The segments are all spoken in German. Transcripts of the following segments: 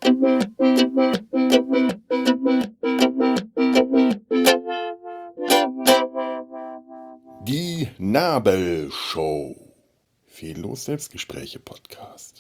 Die Nabelshow. Fehllos Selbstgespräche Podcast.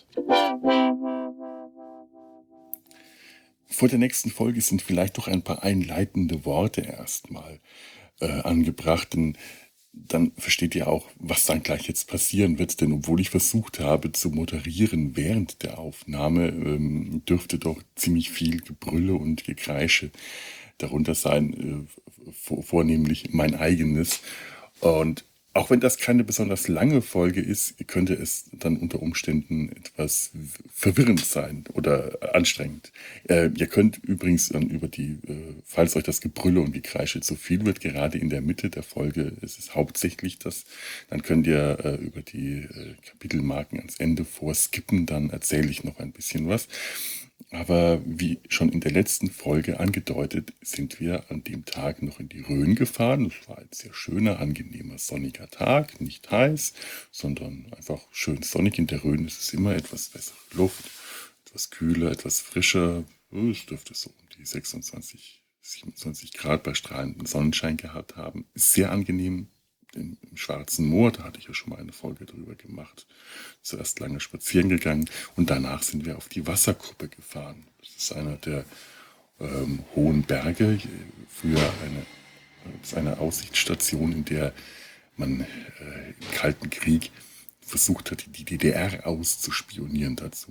Vor der nächsten Folge sind vielleicht doch ein paar einleitende Worte erstmal angebracht, denn dann versteht ihr auch, was dann gleich jetzt passieren wird. Denn obwohl ich versucht habe zu moderieren während der Aufnahme, dürfte doch ziemlich viel Gebrülle und Gekreische darunter sein, vornehmlich mein eigenes. Und auch wenn das keine besonders lange Folge ist, könnte es dann unter Umständen etwas verwirrend sein oder anstrengend. Ihr könnt übrigens dann falls euch das Gebrülle und Gekreische zu viel wird, gerade in der Mitte der Folge, ist es hauptsächlich das, dann könnt ihr über die Kapitelmarken ans Ende vorskippen, dann erzähle ich noch ein bisschen was. Aber wie schon in der letzten Folge angedeutet, sind wir an dem Tag noch in die Rhön gefahren. Es war ein sehr schöner, angenehmer, sonniger Tag, nicht heiß, sondern einfach schön sonnig. In der Rhön ist es immer etwas bessere Luft, etwas kühler, etwas frischer. Es dürfte so um die 26, 27 Grad bei strahlendem Sonnenschein gehabt haben. Ist sehr angenehm. Im Schwarzen Moor, da hatte ich ja schon mal eine Folge drüber gemacht, zuerst lange spazieren gegangen und danach sind wir auf die Wasserkuppe gefahren. Das ist einer der hohen Berge, früher eine Aussichtsstation, in der man im Kalten Krieg versucht hat, die DDR auszuspionieren dazu.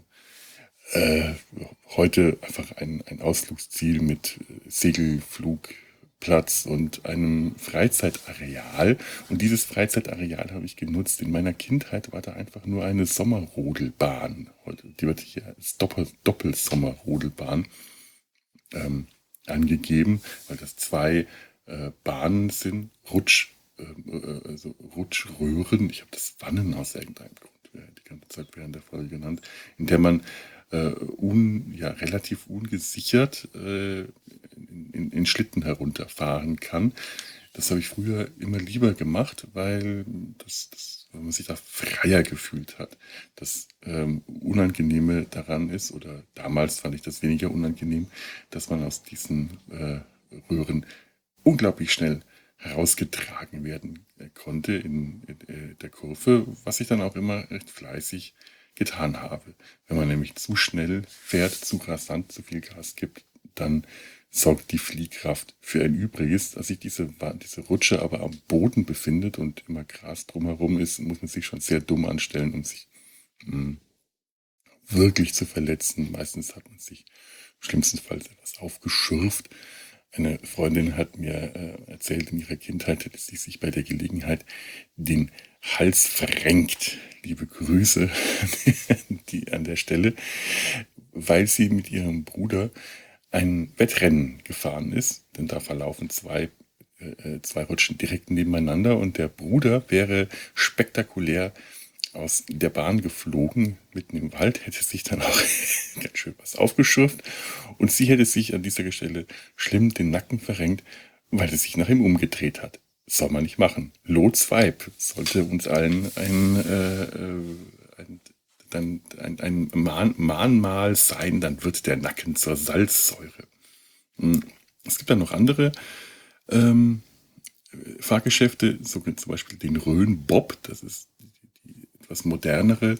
Heute einfach ein Ausflugsziel mit Segelflugplatz und einem Freizeitareal. Und dieses Freizeitareal habe ich genutzt. In meiner Kindheit war da einfach nur eine Sommerrodelbahn. Die wird hier als Doppelsommerrodelbahn angegeben, weil das zwei Bahnen sind, Rutschröhren. Ich habe das Wannen aus irgendeinem Grund die ganze Zeit während der Folge genannt, in der man relativ ungesichert in Schlitten herunterfahren kann. Das habe ich früher immer lieber gemacht, weil man sich da freier gefühlt hat. Das Unangenehme daran ist, oder damals fand ich das weniger unangenehm, dass man aus diesen Röhren unglaublich schnell herausgetragen werden konnte in der Kurve, was ich dann auch immer recht fleißig getan habe. Wenn man nämlich zu schnell fährt, zu rasant, zu viel Gas gibt, dann sorgt die Fliehkraft für ein Übriges. Dass sich diese Rutsche aber am Boden befindet und immer Gras drumherum ist, muss man sich schon sehr dumm anstellen, um sich wirklich zu verletzen. Meistens hat man sich schlimmstenfalls etwas aufgeschürft. Eine Freundin hat mir erzählt, in ihrer Kindheit hätte sie sich bei der Gelegenheit den Hals verrenkt. Liebe Grüße an der Stelle, weil sie mit ihrem Bruder ein Wettrennen gefahren ist, denn da verlaufen zwei Rutschen direkt nebeneinander und der Bruder wäre spektakulär aus der Bahn geflogen, mitten im Wald, hätte sich dann auch ganz schön was aufgeschürft und sie hätte sich an dieser Stelle schlimm den Nacken verrenkt, weil es sich nach ihm umgedreht hat. Soll man nicht machen. Lots Vibe sollte uns allen ein Mahnmal sein, dann wird der Nacken zur Salzsäure. Es gibt dann noch andere Fahrgeschäfte, so zum Beispiel den Rhön-Bob, das ist die etwas modernere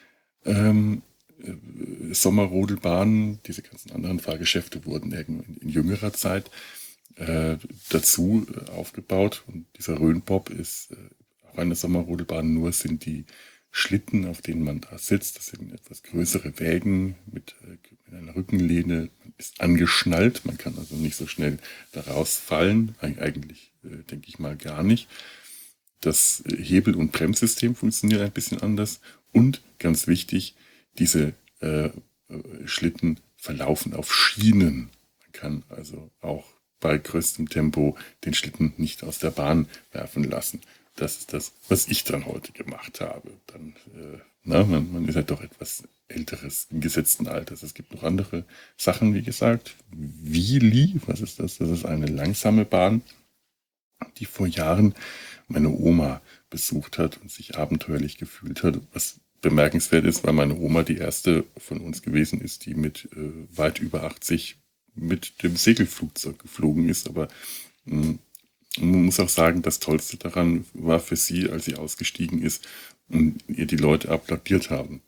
Sommerrodelbahn. Diese ganzen anderen Fahrgeschäfte wurden in jüngerer Zeit dazu aufgebaut. Und dieser Rhön-Bob ist auch eine Sommerrodelbahn, nur sind die Schlitten, auf denen man da sitzt, das sind etwas größere Wägen mit einer Rückenlehne, man ist angeschnallt, man kann also nicht so schnell da rausfallen, eigentlich denke ich mal gar nicht. Das Hebel- und Bremssystem funktioniert ein bisschen anders und ganz wichtig, diese Schlitten verlaufen auf Schienen. Man kann also auch bei größtem Tempo den Schlitten nicht aus der Bahn werfen lassen. Das ist das, was ich dann heute gemacht habe. Dann, man ist halt doch etwas älteres im gesetzten Alters. Es gibt noch andere Sachen, wie gesagt. Wheelie, was ist das? Das ist eine langsame Bahn, die vor Jahren meine Oma besucht hat und sich abenteuerlich gefühlt hat, was bemerkenswert ist, weil meine Oma die erste von uns gewesen ist, die mit weit über 80 mit dem Segelflugzeug geflogen ist. Aber man muss auch sagen, das Tollste daran war für sie, als sie ausgestiegen ist und ihr die Leute applaudiert haben.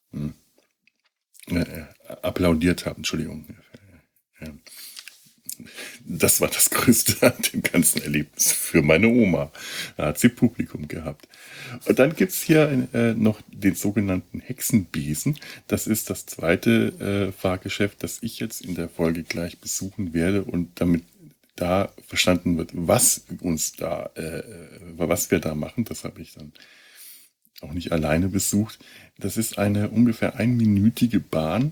Entschuldigung. Das war das Größte an dem ganzen Erlebnis für meine Oma. Da hat sie Publikum gehabt. Und dann gibt's hier noch den sogenannten Hexenbesen. Das ist das zweite Fahrgeschäft, das ich jetzt in der Folge gleich besuchen werde. Und damit da verstanden wird, was wir da machen, das habe ich dann auch nicht alleine besucht. Das ist eine ungefähr einminütige Bahn.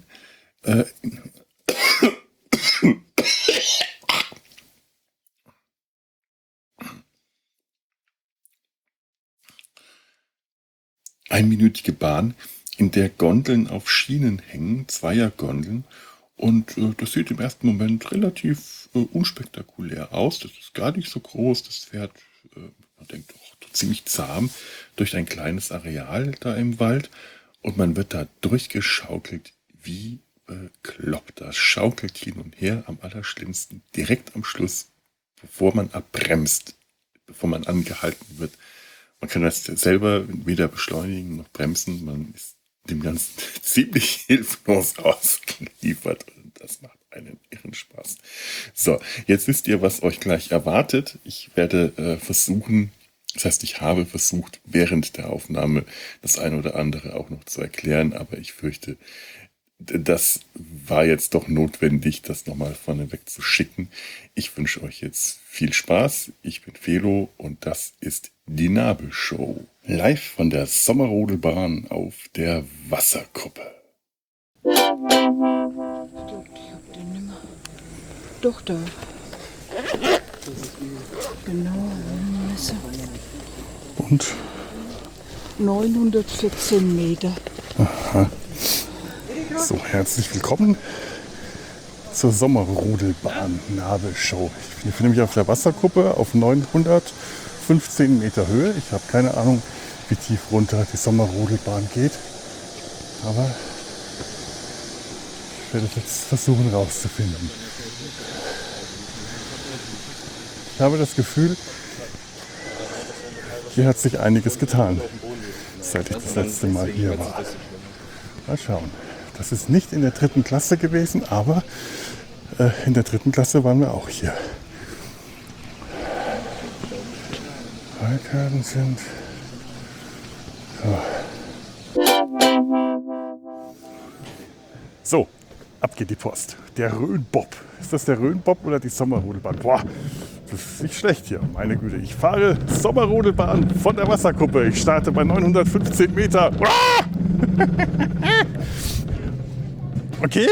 Einminütige Bahn, in der Gondeln auf Schienen hängen, Zweiergondeln. Und das sieht im ersten Moment relativ unspektakulär aus. Das ist gar nicht so groß. Das fährt, man denkt, ziemlich zahm durch ein kleines Areal da im Wald. Und man wird da durchgeschaukelt wie bekloppt. Das schaukelt hin und her, am allerschlimmsten direkt am Schluss, bevor man abbremst, bevor man angehalten wird. Man kann das selber weder beschleunigen noch bremsen. Man ist dem Ganzen ziemlich hilflos ausgeliefert. Und das macht einen irren Spaß. So, jetzt wisst ihr, was euch gleich erwartet. Ich werde versuchen, das heißt, ich habe versucht, während der Aufnahme das eine oder andere auch noch zu erklären. Aber ich fürchte, das war jetzt doch notwendig, das nochmal vorneweg zu schicken. Ich wünsche euch jetzt viel Spaß. Ich bin Felo und das ist die Nabelshow. Live von der Sommerrodelbahn auf der Wasserkuppe. Ich hab den nimmer. Doch, da. Genau, Messer. Und? 914 Meter. Aha. So, herzlich willkommen zur Sommerrodelbahn Nabelshow. Ich befinde mich auf der Wasserkuppe auf 915 Meter Höhe. Ich habe keine Ahnung, wie tief runter die Sommerrodelbahn geht. Aber ich werde es jetzt versuchen rauszufinden. Ich habe das Gefühl, hier hat sich einiges getan, seit ich das letzte Mal hier war. Mal schauen. Das ist nicht in der 3. Klasse gewesen, aber in der 3. Klasse waren wir auch hier. Rollkarten sind... So, ab geht die Post. Der Rhönbob. Ist das der Rhönbob oder die Sommerrodelbahn? Boah, das ist nicht schlecht hier. Meine Güte, ich fahre Sommerrodelbahn von der Wasserkuppe. Ich starte bei 915 Meter. Okay.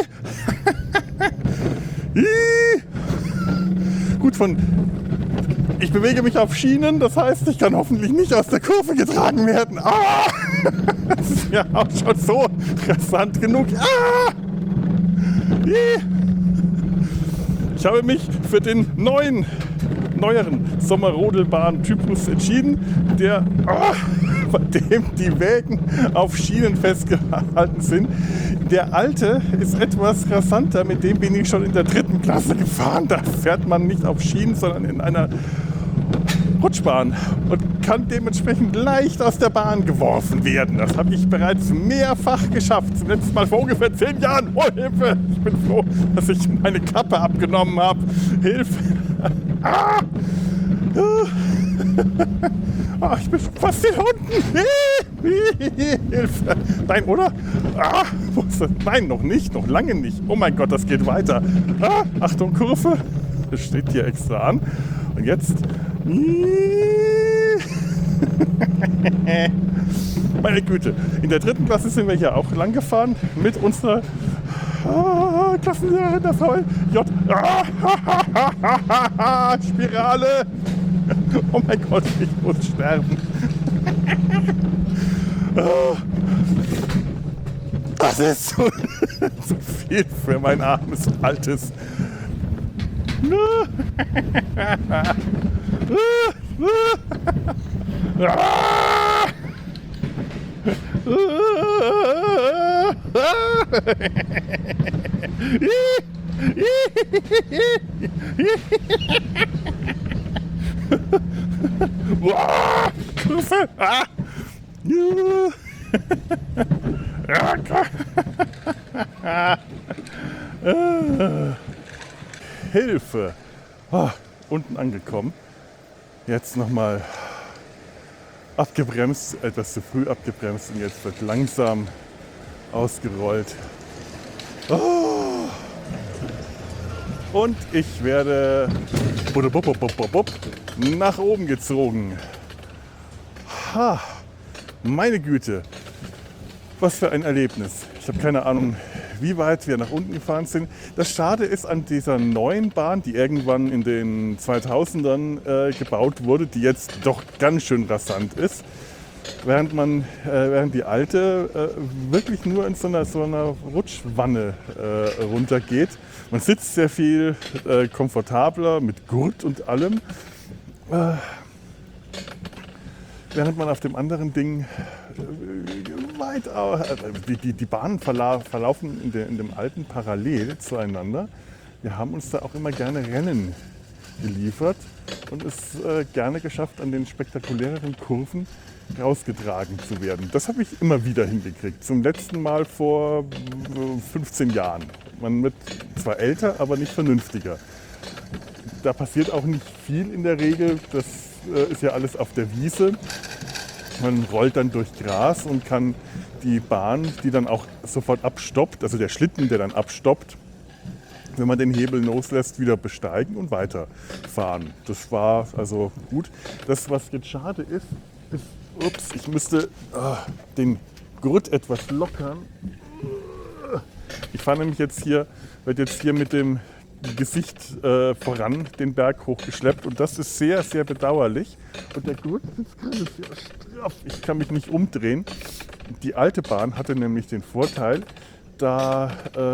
Gut, ich bewege mich auf Schienen, das heißt, ich kann hoffentlich nicht aus der Kurve getragen werden. Das ist ja auch schon so rasant genug. Ich habe mich für den neueren Sommerrodelbahn-Typus entschieden, bei dem die Wägen auf Schienen festgehalten sind. Der alte ist etwas rasanter, mit dem bin ich schon in der 3. Klasse gefahren. Da fährt man nicht auf Schienen, sondern in einer Rutschbahn und kann dementsprechend leicht aus der Bahn geworfen werden. Das habe ich bereits mehrfach geschafft. Zum letzten Mal vor ungefähr 10 Jahren. Oh, Hilfe! Ich bin froh, dass ich meine Kappe abgenommen habe. Hilfe! Ich bin fast hier unten. Hilfe! Nein, oder? Wo ist das? Nein, noch nicht. Noch lange nicht. Oh mein Gott, das geht weiter. Achtung, Kurve. Das steht hier extra an. Und jetzt... Meine Güte, in der 3. Klasse sind wir hier auch lang gefahren mit unserer Klassenlehrerin, der Frau J. Spirale. Oh mein Gott, ich muss sterben. Das ist zu viel für mein armes, altes. Boah, Hilfe! Ah. Hilfe! Ah, unten angekommen. Jetzt nochmal abgebremst, etwas zu früh abgebremst und jetzt wird langsam ausgerollt. Oh. Und ich werde nach oben gezogen. Ha, meine Güte, was für ein Erlebnis. Ich habe keine Ahnung, wie weit wir nach unten gefahren sind. Das Schade ist an dieser neuen Bahn, die irgendwann in den 2000ern gebaut wurde, die jetzt doch ganz schön rasant ist. Während die alte wirklich nur in so einer Rutschwanne runtergeht. Man sitzt sehr viel komfortabler mit Gurt und allem. Während man auf dem anderen Ding die Bahnen verlaufen in dem alten parallel zueinander. Wir haben uns da auch immer gerne Rennen geliefert und es gerne geschafft, an den spektakuläreren Kurven rausgetragen zu werden. Das habe ich immer wieder hingekriegt. Zum letzten Mal vor 15 Jahren. Man wird zwar älter, aber nicht vernünftiger. Da passiert auch nicht viel in der Regel. Das ist ja alles auf der Wiese. Man rollt dann durch Gras und kann die Bahn, die dann auch sofort abstoppt, also der Schlitten, der dann abstoppt, wenn man den Hebel loslässt, wieder besteigen und weiterfahren. Das war also gut. Das, was jetzt schade ist, ich müsste den Gurt etwas lockern. Ich fahre nämlich werde jetzt hier mit dem Gesicht voran den Berg hochgeschleppt und das ist sehr, sehr bedauerlich. Und der Gurt ist gerade sehr straff. Ich kann mich nicht umdrehen. Die alte Bahn hatte nämlich den Vorteil, da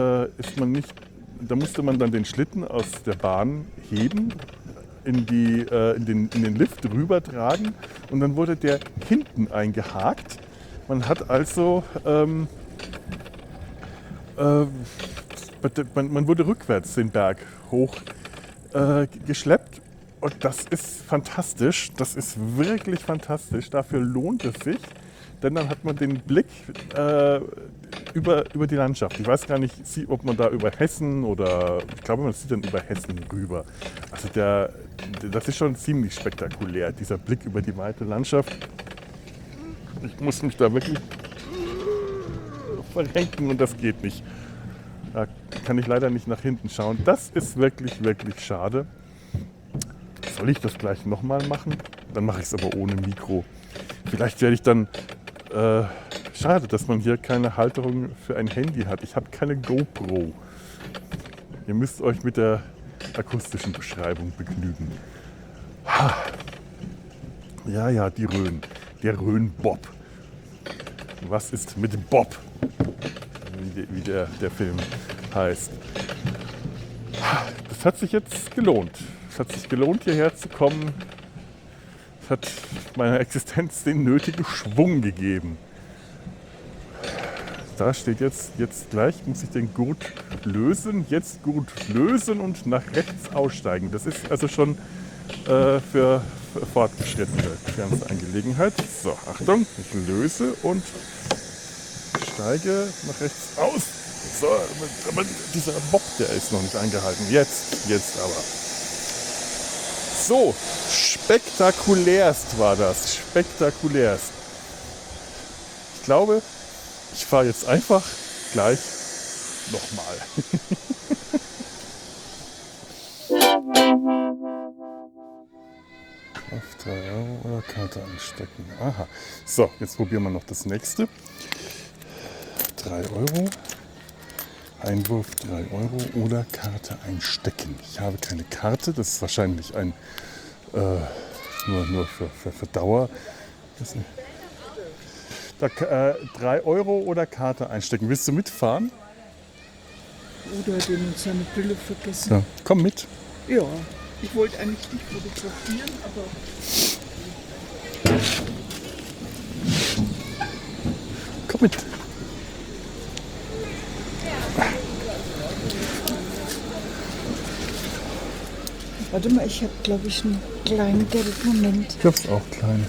musste man dann den Schlitten aus der Bahn heben, in den Lift rübertragen und dann wurde der hinten eingehakt. Man hat also man wurde rückwärts den Berg hoch geschleppt und das ist fantastisch. Das ist wirklich fantastisch. Dafür lohnt es sich, denn dann hat man den Blick über die Landschaft. Ich weiß gar nicht, ob man da über Hessen oder ich glaube, man sieht dann über Hessen rüber. Also das ist schon ziemlich spektakulär, dieser Blick über die weite Landschaft. Ich muss mich da wirklich verrenken und das geht nicht. Da kann ich leider nicht nach hinten schauen. Das ist wirklich, wirklich schade. Soll ich das gleich nochmal machen? Dann mache ich es aber ohne Mikro. Vielleicht werde ich dann... schade, dass man hier keine Halterung für ein Handy hat. Ich habe keine GoPro. Ihr müsst euch mit der akustischen Beschreibung begnügen. Ja, die Rhön. Der Rhön-Bob. Was ist mit Bob? Wie der Film heißt. Das hat sich jetzt gelohnt. Es hat sich gelohnt, hierher zu kommen. Es hat meiner Existenz den nötigen Schwung gegeben. Da steht jetzt gleich, muss ich den Gurt lösen. Jetzt Gurt lösen und nach rechts aussteigen. Das ist also schon für Fortgeschrittene die ganze Angelegenheit. So, Achtung, ich löse und steige nach rechts aus. So, aber dieser Bock, der ist noch nicht angehalten. Jetzt aber. So, spektakulärst war das. Spektakulärst. Ich glaube, ich fahre jetzt einfach gleich nochmal. Auf 3 € oder Karte anstecken. Aha. So, jetzt probieren wir noch das nächste. 3 €. Einwurf 3 € oder Karte einstecken. Ich habe keine Karte, das ist wahrscheinlich ein nur für Dauer. 3 € oder Karte einstecken. Willst du mitfahren? Oder hat jemand seine Brille vergessen? Ja, komm mit. Ja, ich wollte eigentlich nicht fotografieren, aber... Komm mit. Warte mal, ich habe, glaube ich, einen kleinen Geld. Moment. Ich hab's auch klein.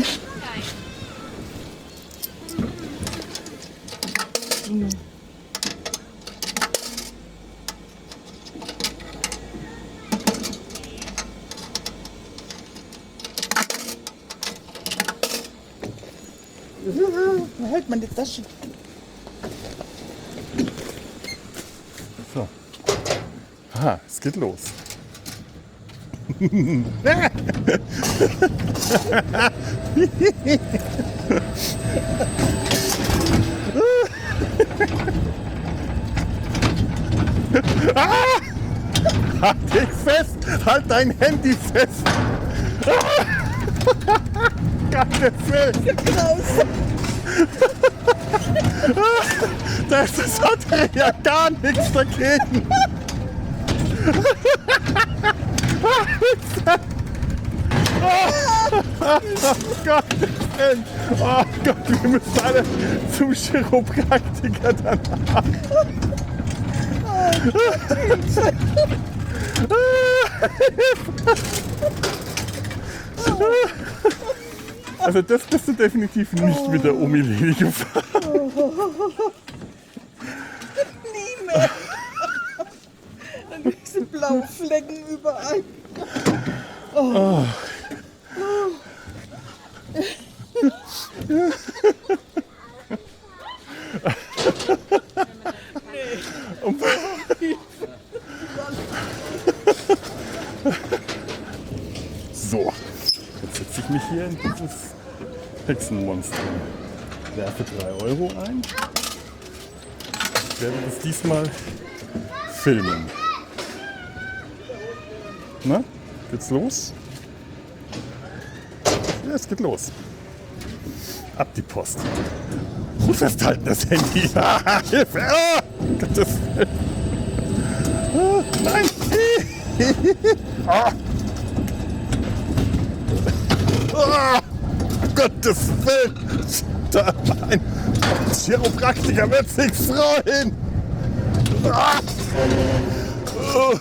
Halt meine Tasche. So. Aha, es geht los. Halt dich fest! Halt dein Handy fest! Gottes Willen! Das hat ja gar nichts dagegen! Gottes Willen! Oh Gott, wir müssen alle zum Chiropraktiker danach. Also das bist du definitiv nicht mit der Omi-Leni gefahren. Nie mehr. Dann diese blauen Flecken überall. Oh. So, jetzt setze ich mich hier in dieses Hexenmonster. Werfe 3 Euro ein. Ich werde das diesmal filmen. Na, geht's los? Ja, es geht los. Ab die Post. Gut festhalten das Handy. Hilfe! Oh, Gottes Willen. Oh, nein! Oh. Oh, Gottes Willen! Da, ein Chiropraktiker wird sich freuen! Ah. Oh.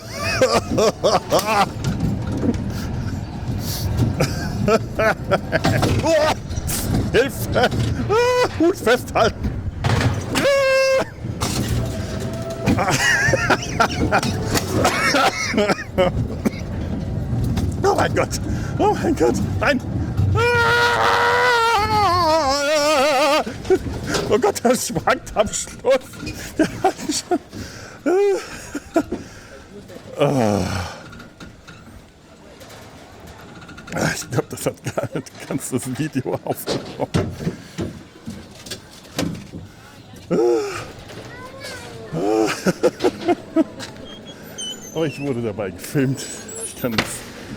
Oh. Hilfe! Ah, Hut festhalten! Oh mein Gott! Oh mein Gott! Nein! Oh Gott, das schwankt am Schluss! Wir hatten schon. Ich glaube, das hat gar nicht ganz das Video aufgenommen. Aber ich wurde dabei gefilmt. Ich kann das.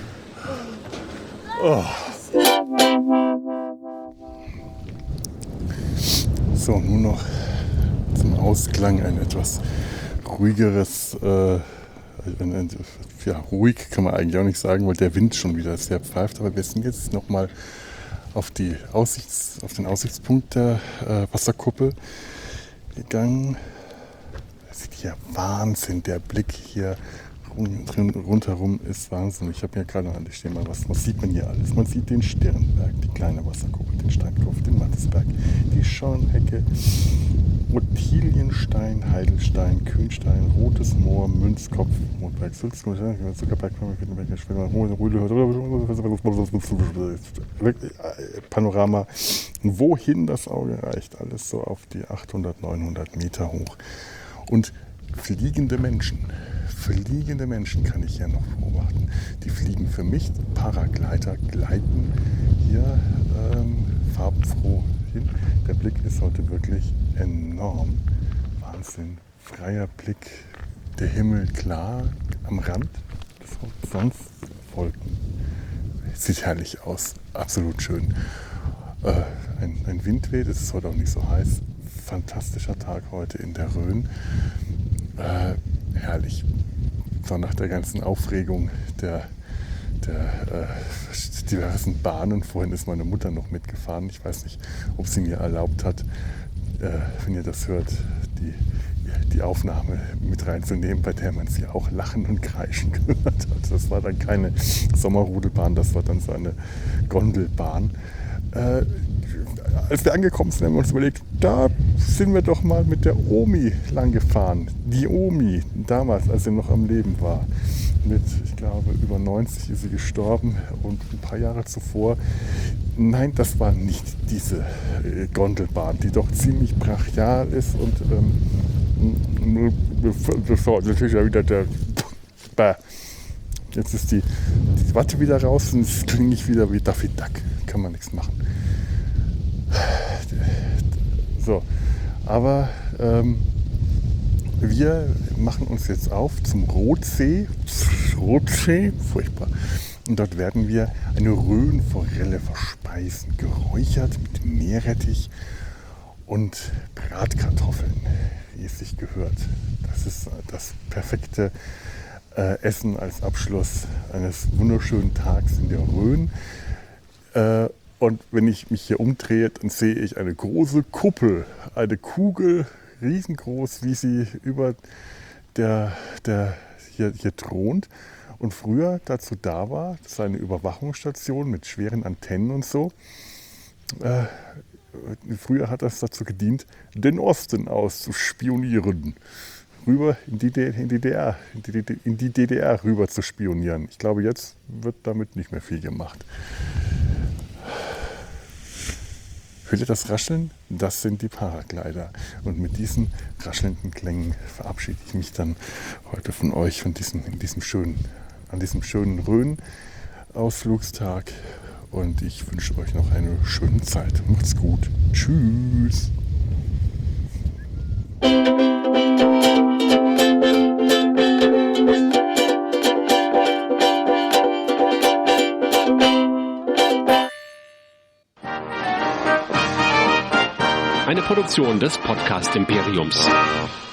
Oh. So, nun noch zum Ausklang ein etwas ruhigeres, ja, ruhig kann man eigentlich auch nicht sagen, weil der Wind schon wieder sehr pfeift. Aber wir sind jetzt nochmal auf den Aussichtspunkt der Wasserkuppel gegangen. Das ist ja Wahnsinn, der Blick hier rundherum ist Wahnsinn. Ich habe hier gerade noch an der stehen, was sieht man hier alles? Man sieht den Sternberg, die kleine Wasserkuppel, den Steinkopf, den Mattesberg, die Schornhecke, Ottilienstein, Heidelstein, Kühnstein, Rotes Moor, Münzkopf, Rotberg, Sulzberg, Zuckerberg, Panorama. Wohin das Auge reicht, alles so auf die 800, 900 Meter hoch. Und fliegende Menschen kann ich hier noch beobachten. Die fliegen für mich, Paragleiter gleiten hier farbenfroh hin. Der Blick ist heute wirklich enorm. Wahnsinn, freier Blick, der Himmel klar am Rand des Horizonts, Wolken. Sieht herrlich aus, absolut schön. Ein Wind weht, es ist heute auch nicht so heiß. Fantastischer Tag heute in der Rhön. Herrlich. So nach der ganzen Aufregung der diversen Bahnen. Vorhin ist meine Mutter noch mitgefahren. Ich weiß nicht, ob sie mir erlaubt hat, wenn ihr das hört, die die Aufnahme mit reinzunehmen, bei der man sie auch lachen und kreischen gehört hat. Das war dann keine Sommerrodelbahn, das war dann so eine Gondelbahn. Als wir angekommen sind, haben wir uns überlegt, da sind wir doch mal mit der Omi lang gefahren. Die Omi, damals, als sie noch am Leben war. Mit, ich glaube, über 90 ist sie gestorben und ein paar Jahre zuvor. Nein, das war nicht diese Gondelbahn, die doch ziemlich brachial ist und das war natürlich ja wieder der... Jetzt ist die Watte wieder raus und es klingt nicht wieder wie Daffy Duck. Kann man nichts machen. So, aber wir machen uns jetzt auf zum Rotsee, furchtbar. Und dort werden wir eine Röhrenforelle verspeisen, geräuchert mit Meerrettich und Bratkartoffeln, wie es sich gehört. Das ist das perfekte Essen als Abschluss eines wunderschönen Tages in der Rhön. Und wenn ich mich hier umdrehe, dann sehe ich eine große Kuppel, eine Kugel, riesengroß, wie sie über der hier thront. Und früher dazu da war, das ist eine Überwachungsstation mit schweren Antennen und so. Früher hat das dazu gedient, den Osten auszuspionieren. Rüber in die DDR rüber zu spionieren. Ich glaube, jetzt wird damit nicht mehr viel gemacht. Hört ihr das Rascheln? Das sind die Paraglider. Und mit diesen raschelnden Klängen verabschiede ich mich dann heute von euch an diesem schönen Rhön-Ausflugstag. Und ich wünsche euch noch eine schöne Zeit. Macht's gut. Tschüss. Eine Produktion des Podcast Imperiums.